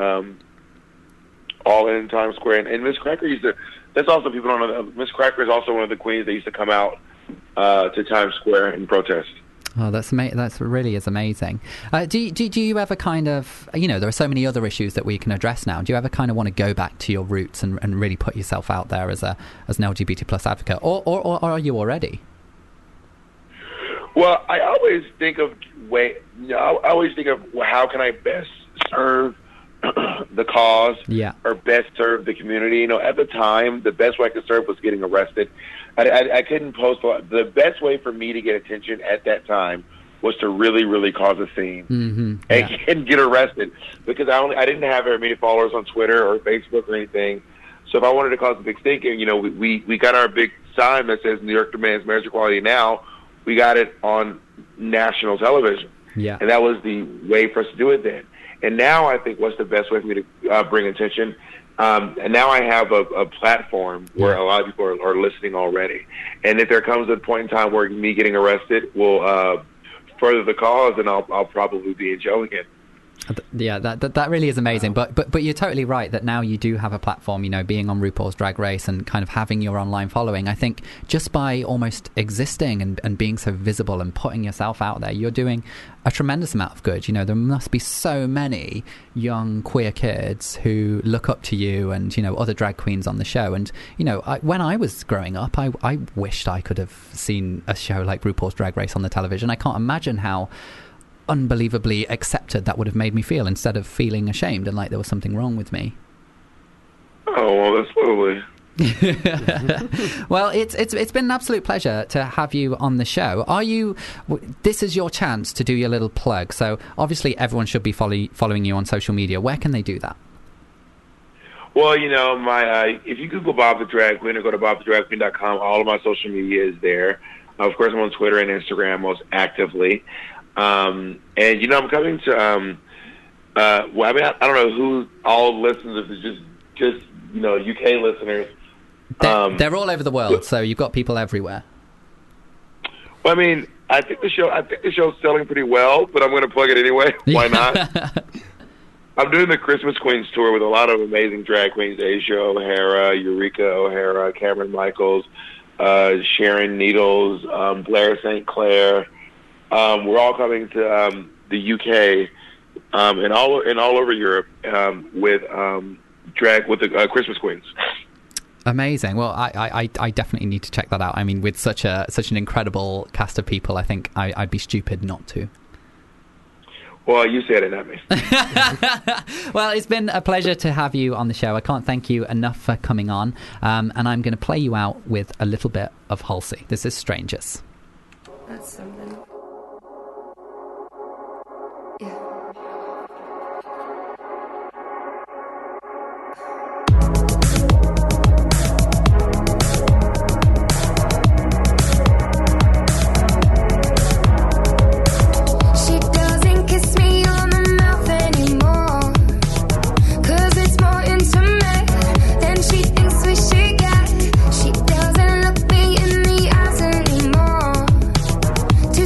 Times Square. And Miss Cracker that's also, people don't know that Miss Cracker is also one of the queens that used to come out to Times Square and protest. Oh, that's really is amazing. Do you ever kind of, you know, there are so many other issues that we can address now. Do you ever kind of want to go back to your roots and really put yourself out there as an LGBT plus advocate, or are you already? Well, I always think of how can I best serve the cause, or best serve the community. You know, at the time, the best way I could serve was getting arrested. I couldn't post. The best way for me to get attention at that time was to really, really cause a scene and get arrested, because I didn't have very many followers on Twitter or Facebook or anything. So if I wanted to cause a big stink, you know, we got our big sign that says New York demands marriage equality now. We got it on national television, and that was the way for us to do it then. And now I think what's the best way for me to bring attention. And now I have a platform where a lot of people are listening already. And if there comes a point in time where me getting arrested will further the cause, then I'll probably be in jail again. Yeah, that really is amazing. But you're totally right that now you do have a platform, you know, being on RuPaul's Drag Race and kind of having your online following. I think just by almost existing and being so visible and putting yourself out there, you're doing a tremendous amount of good. You know, there must be so many young queer kids who look up to you and, you know, other drag queens on the show. And, you know, when I was growing up, I wished I could have seen a show like RuPaul's Drag Race on the television. I can't imagine how unbelievably accepted that would have made me feel, instead of feeling ashamed and like there was something wrong with me. Oh, well, that's lovely. Well, it's been an absolute pleasure to have you on the show. This is your chance to do your little plug. So obviously everyone should be following you on social media. Where can they do that? Well, you know, if you Google Bob the Drag Queen or go to bobthedragqueen.com, all of my social media is there. Of course, I'm on Twitter and Instagram most actively. And, you know, I'm coming to, well, I mean, I don't know who all listens. If it's just you know, UK listeners. They're all over the world, so you've got people everywhere. Well, I mean, I think the show's selling pretty well, but I'm going to plug it anyway. Why not? I'm doing the Christmas Queens tour with a lot of amazing drag queens: Asia O'Hara, Eureka O'Hara, Cameron Michaels, Sharon Needles, Blair St. Clair. We're all coming to the UK and all over Europe with drag with the Christmas Queens. Amazing. Well, I definitely need to check that out. I mean, with such an incredible cast of people, I think I'd be stupid not to. Well, you said it, not me. Well, it's been a pleasure to have you on the show. I can't thank you enough for coming on. And I'm going to play you out with a little bit of Halsey. This is Strangers. That's something. Yeah. To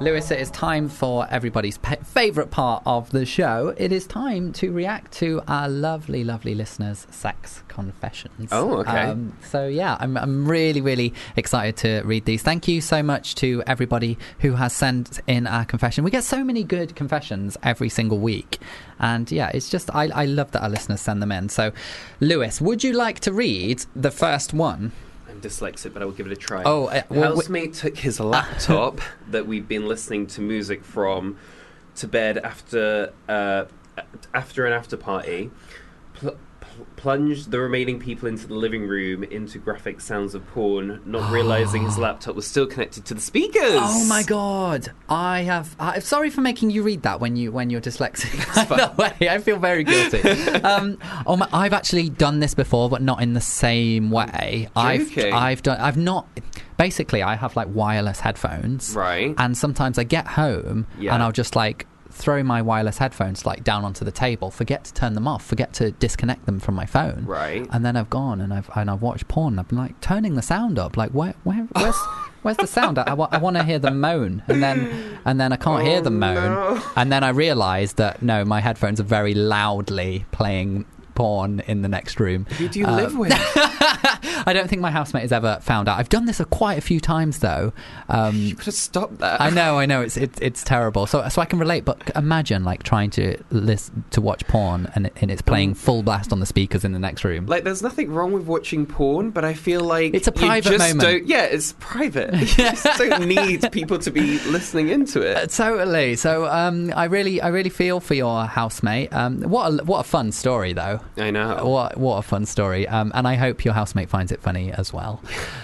Lewis, it is time for everybody's favourite part of the show. It is time to react to our lovely, lovely listeners' sex confessions. Oh, okay. So yeah, I'm really, really excited to read these. Thank you so much to everybody who has sent in our confession. We get so many good confessions every single week. And yeah, it's just, I love that our listeners send them in. So, Lewis, would you like to read the first one? I'm dyslexic, but I will give it a try. Oh, housemate took his laptop that we'd been listening to music from to bed after an after party, plunged the remaining people into the living room into graphic sounds of porn, not realising his laptop was still connected to the speakers. Oh my god! I'm sorry for making you read that when you're dyslexic. By the way, I feel very guilty. I've actually done this before, but not in the same way. Basically, I have like wireless headphones, right? And sometimes I get home and I'll just like throw my wireless headphones like down onto the table, forget to turn them off, forget to disconnect them from my phone, right? And then I've gone and I've watched porn. I've been like turning the sound up, like where's the sound? I want to hear them moan, and then I can't hear them moan, and then I realise that no, my headphones are very loudly playing porn in the next room. Who do you live with? I don't think my housemate has ever found out. I've done this quite a few times though. You could have stopped that. I know. It's terrible. So I can relate. But imagine like trying to watch porn and it's playing full blast on the speakers in the next room. Like, there's nothing wrong with watching porn, but I feel like it's a private moment. It's private. You just don't need people to be listening into it. Totally. So I really feel for your housemate. What a fun story though. I know. What a fun story. And I hope your housemate finds it funny as well.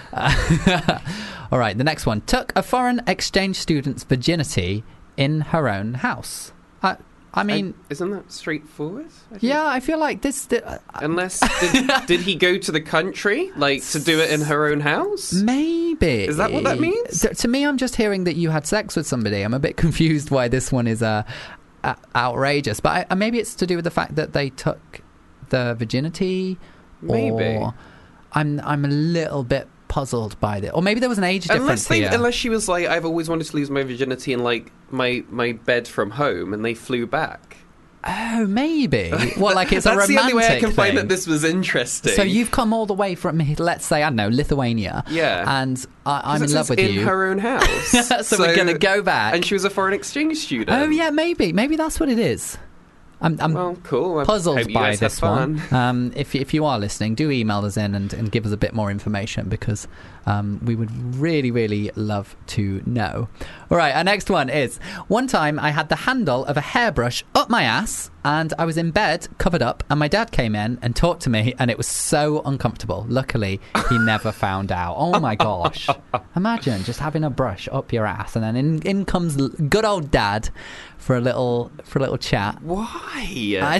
All right, the next one. Took a foreign exchange student's virginity in her own house. I mean... isn't that straightforward? I feel like this... Unless... Did he go to the country, like, to do it in her own house? Maybe. Is that what that means? To me, I'm just hearing that you had sex with somebody. I'm a bit confused why this one is outrageous. But maybe it's to do with the fact that they took the virginity. Maybe. Or I'm a little bit puzzled by this. Or maybe there was an age difference here. Unless she was like, I've always wanted to lose my virginity in, like, my bed from home, and they flew back. Oh, maybe. Well, like it's a romantic thing. That's the only way I can find that this was interesting. So you've come all the way from, let's say, I don't know, Lithuania. Yeah. And I'm in love with you. In her own house. so we're going to go back. And she was a foreign exchange student. Oh, yeah, maybe. Maybe that's what it is. I'm well, cool. puzzled by this one. If you are listening, do email us in and give us a bit more information because we would really, really love to know. All right, our next one is, one time I had the handle of a hairbrush up my ass and I was in bed covered up and my dad came in and talked to me and it was so uncomfortable. Luckily, he never found out. Oh my gosh. Imagine just having a brush up your ass and then in comes good old dad for a little chat. Why?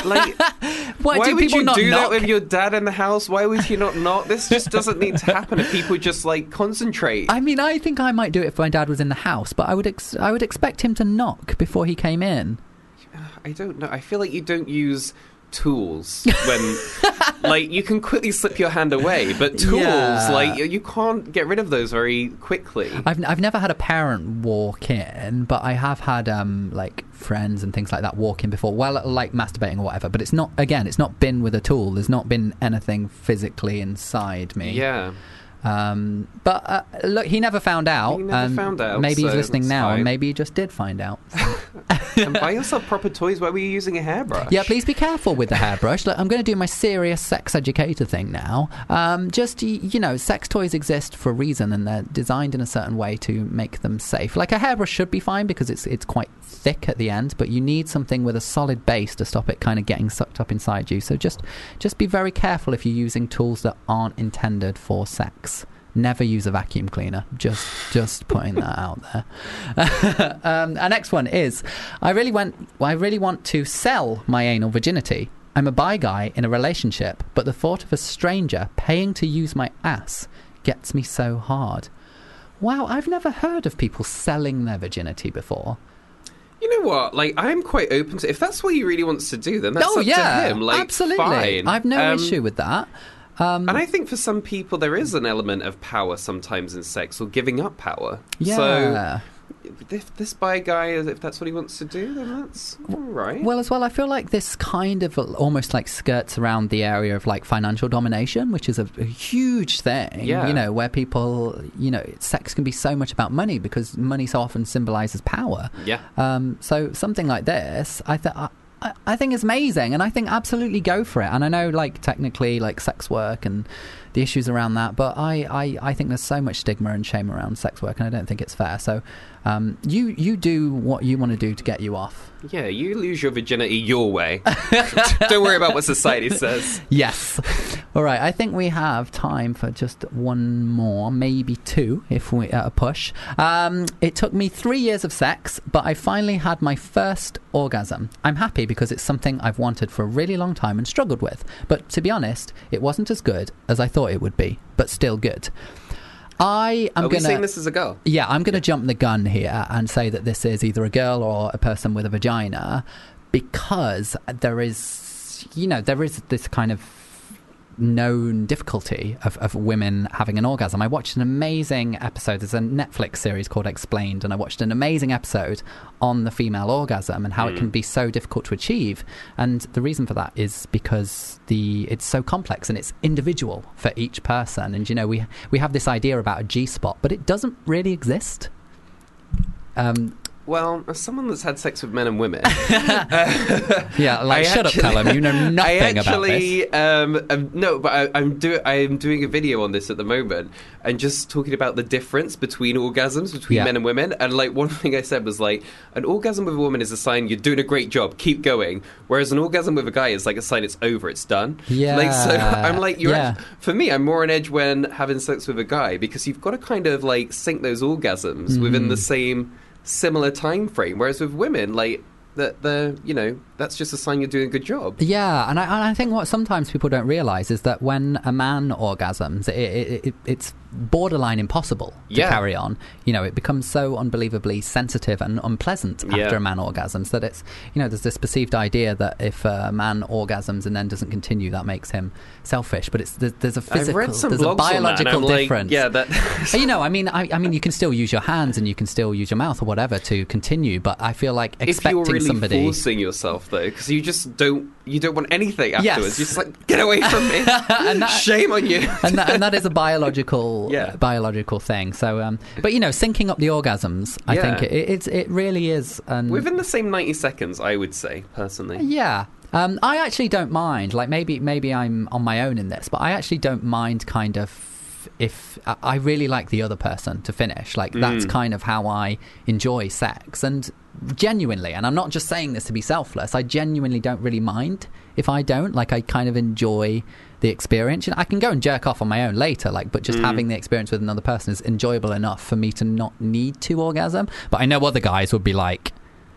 Why would people you not do knock? that with your dad in the house? Why would you not knock? This just doesn't need to happen if people just like concentrate. I mean, I think I might do it if my dad was in the house, but I would expect him to knock before he came in. I don't know. I feel like you don't use tools when like you can quickly slip your hand away, but tools like you can't get rid of those very quickly. I've never had a parent walk in, but I have had like friends and things like that walk in before, well, like masturbating or whatever, but it's not been with a tool. There's not been anything physically inside me. But look, he never found out. Maybe he's listening now, and maybe he just did find out. And buy yourself proper toys. Why were you using a hairbrush? Yeah, please be careful with the hairbrush. Look, I'm going to do my serious sex educator thing now. Just, sex toys exist for a reason, and they're designed in a certain way to make them safe. Like a hairbrush should be fine because it's quite thick at the end, but you need something with a solid base to stop it kind of getting sucked up inside you. So just be very careful if you're using tools that aren't intended for sex. Never use a vacuum cleaner. Just putting that out there. Our next one is, I really want to sell my anal virginity. I'm a bi guy in a relationship, but the thought of a stranger paying to use my ass gets me so hard. Wow, I've never heard of people selling their virginity before. You know what? Like, I'm quite open to, if that's what he really wants to do, then that's up to him. Like, absolutely. Fine. I've no issue with that. And I think for some people there is an element of power sometimes in sex, or giving up power. Yeah. So if this bi guy, if that's what he wants to do, then that's all right. Well, as well, I feel like this kind of almost like skirts around the area of like financial domination, which is a huge thing. Yeah. You know, where people, you know, sex can be so much about money because money so often symbolizes power. Yeah. So something like this, I think is amazing, and I think absolutely go for it. And I know, like, technically, like, sex work and the issues around that, but I think there's so much stigma and shame around sex work, and I don't think it's fair. So you do what you want to do to get you off. Yeah, you lose your virginity your way. Don't worry about what society says. Yes. All right, I think we have time for just one more, maybe two, if we a push. It took me 3 years of sex, but I finally had my first orgasm. I'm happy because it's something I've wanted for a really long time and struggled with. But to be honest, it wasn't as good as I thought it would be, but still good. Are we saying this is a girl? Yeah, I'm going to jump the gun here and say that this is either a girl or a person with a vagina, because there is this kind of known difficulty of women having an orgasm. I watched an amazing episode. There's a Netflix series called Explained, and I watched an amazing episode on the female orgasm and how it can be so difficult to achieve. And the reason for that is because it's so complex and it's individual for each person. And, you know, we have this idea about a G-spot, but it doesn't really exist. Well, as someone that's had sex with men and women... yeah, like, shut up, Callum. You know nothing about this. No, but I'm doing a video on this at the moment and just talking about the difference between orgasms between men and women. And, like, one thing I said was, like, an orgasm with a woman is a sign you're doing a great job, keep going. Whereas an orgasm with a guy is, like, a sign it's over, it's done. Yeah. Like, so I'm like, for me, I'm more on edge when having sex with a guy, because you've got to kind of, like, sync those orgasms within the similar time frame, whereas with women, like, that's just a sign you're doing a good job. Yeah, and I think what sometimes people don't realise is that when a man orgasms, it's borderline impossible to carry on. You know, it becomes so unbelievably sensitive and unpleasant after a man orgasms that it's, you know, there's this perceived idea that if a man orgasms and then doesn't continue, that makes him selfish. But there's a physical, there's a biological difference. You know, I mean, you can still use your hands and you can still use your mouth or whatever to continue, but I feel like expecting if you're really somebody forcing yourself, though, because you just don't want anything afterwards. You're just like, get away from me. Shame on you. and that is a biological thing. So, but, you know, syncing up the orgasms, I think it really is. Within the same 90 seconds, I would say, personally. Yeah. I actually don't mind. Like, maybe I'm on my own in this, but I actually don't mind kind of if I really like the other person to finish. Like, that's kind of how I enjoy sex. And genuinely, and I'm not just saying this to be selfless, I genuinely don't really mind if I don't. Like, I kind of enjoy the experience. You know, I can go and jerk off on my own later, like, but just having the experience with another person is enjoyable enough for me to not need to orgasm. But I know other guys would be like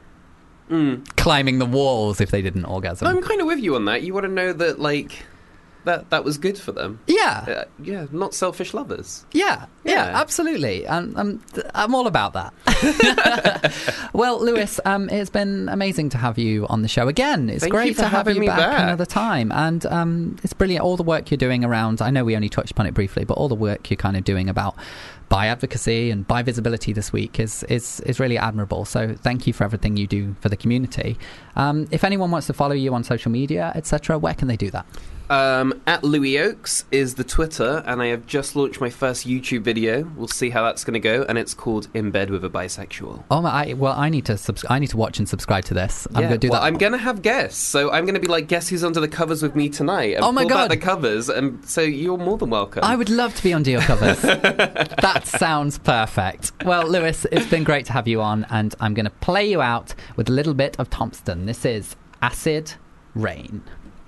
climbing the walls if they didn't orgasm. I'm kind of with you on that. You want to know that, like, that was good for them. Yeah. Not selfish lovers. Yeah, absolutely. I'm all about that. Well, Lewis, it's been amazing to have you on the show again. It's great to have you back another time. And it's brilliant, all the work you're doing around, I know we only touched upon it briefly, but all the work you're kind of doing about bi advocacy and bi visibility this week is really admirable. So thank you for everything you do for the community. If anyone wants to follow you on social media, etc., where can they do that? At Louis Oakes is the Twitter, and I have just launched my first YouTube video. We'll see how that's going to go, and it's called In Bed with a Bisexual. Oh my! I need to watch and subscribe to this. I'm going to do that. I'm going to have guests, so I'm going to be like, guess who's under the covers with me tonight? And oh my God! Back the covers, and so you're more than welcome. I would love to be under your covers. That sounds perfect. Well, Lewis, it's been great to have you on, and I'm going to play you out with a little bit of Thompson. This is Acid Rain.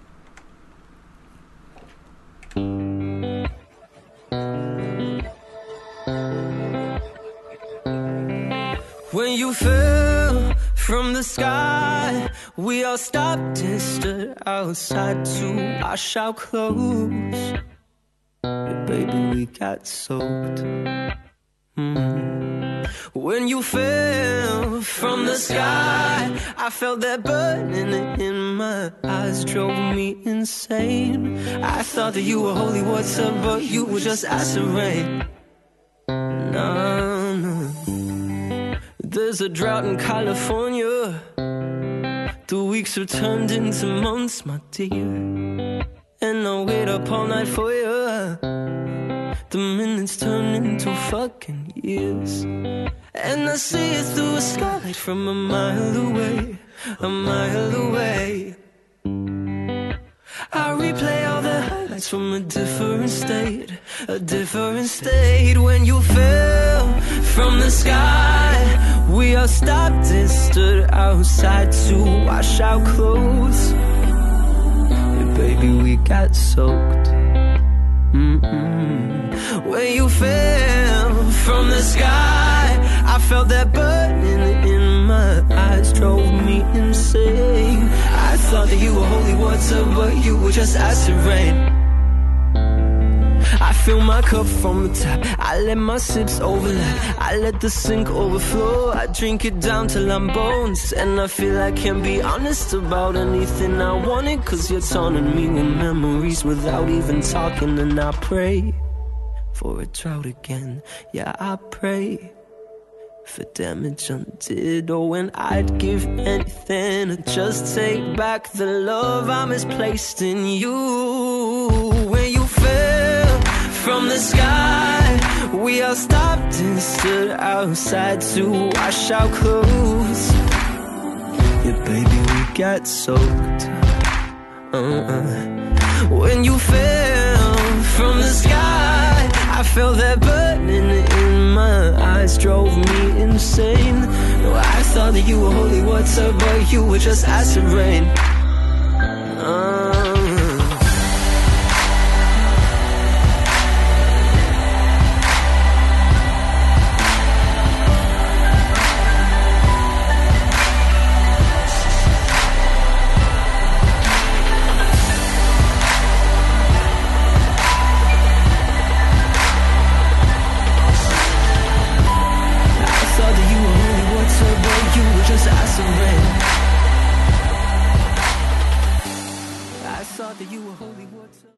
When you fell from the sky, we all stopped and stood outside to wash our clothes. But baby, we got soaked. When you fell from the sky, I felt that burning in my eyes, drove me insane. I thought that you were holy water, but you were just acid rain. No. There's a drought in California. The weeks are turned into months, my dear. And I'll wait up all night for you. The minutes turn into fucking years. And I see it through a skylight from a mile away. A mile away. I replay all the highlights from a different state. A different state. When you fell from the sky, we all stopped and stood outside to wash our clothes. Yeah, baby, we got soaked. When you fell from the sky, I felt that burning in my eyes, drove me insane. I thought that you were holy water, but you were just acid rain. I fill my cup from the tap, I let my sips overlap, I let the sink overflow, I drink it down till I'm bones. And I feel I can be honest about anything I wanted, cause you're taunting me with memories without even talking. And I pray for a drought again, yeah, I pray for damage undid. Oh, and I'd give anything to just take back the love I misplaced in you. When you fell from the sky, we all stopped and stood outside to wash our clothes. Yeah, baby, we got soaked. When you fell from the sky, I felt that burning in my eyes, drove me insane. No, I thought that you were holy water, but you were just acid rain. I thought that you were holy water.